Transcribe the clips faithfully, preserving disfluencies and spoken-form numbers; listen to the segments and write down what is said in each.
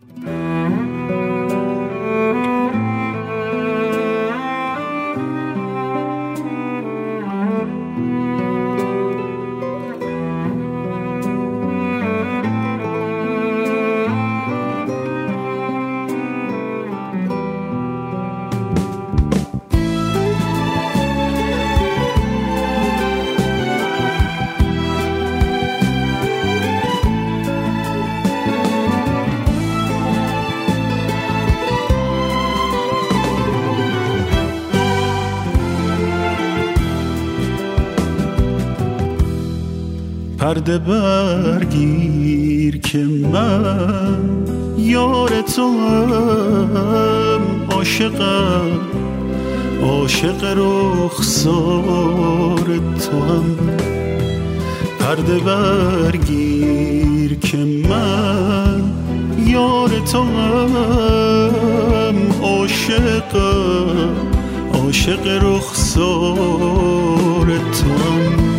پرده برگیر که من یار تو هم، عاشقم عاشق رخسار تو هم. پرده برگیر که من یار تو هم، عاشقم عاشق رخسار تو هم.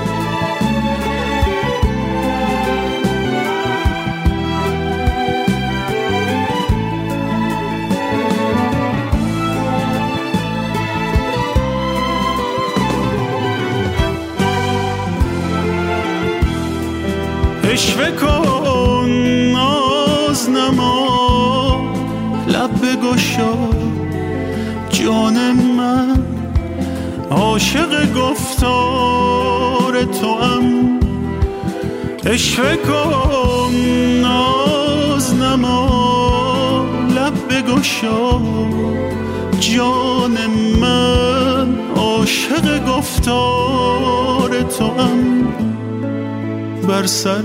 عشوه کن ناز نما، لب بگشا جان من، عاشق گفتار توام. عشوه کن ناز نما، لب بگشا جان من، عاشق گفتار توام. بر سر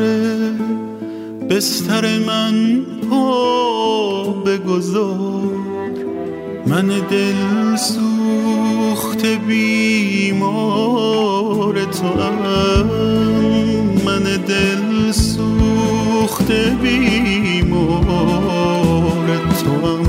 بستر من پا بگذار، من دل سوخته بیمار توام. من دل سوخته بیمار توام.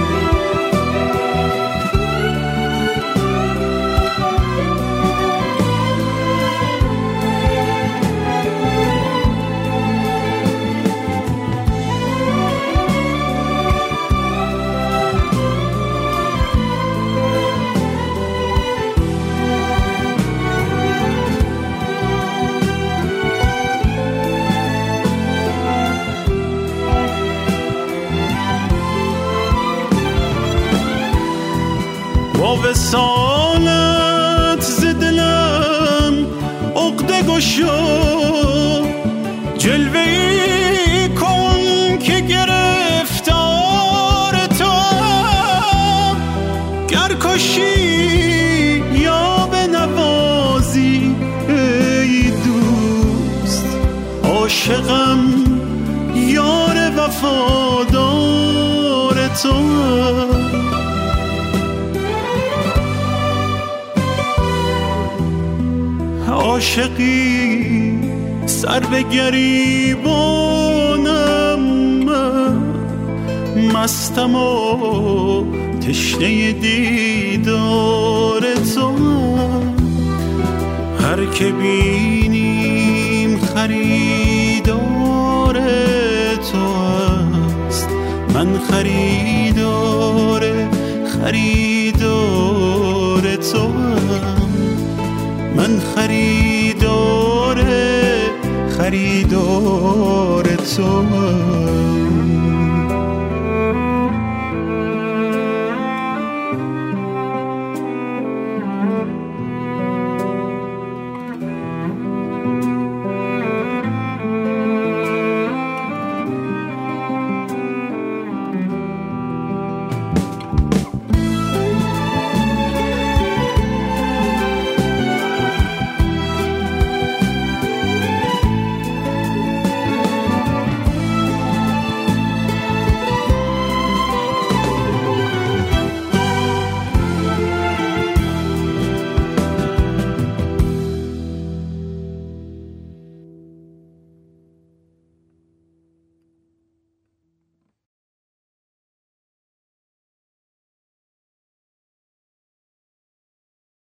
با وصالت ز دلم عقده گشا، جلوه‌ای کن که گرفتار توام. گر کشی یا بنوازی ای دوست، عاشقم یار وفادار توام. عاشقی سر به گریبانم، من مستم و تشنه دیدار تو. هر که بینیم خریدار تو است، من خریدار خریدار تو. من خریدار خریدار تو.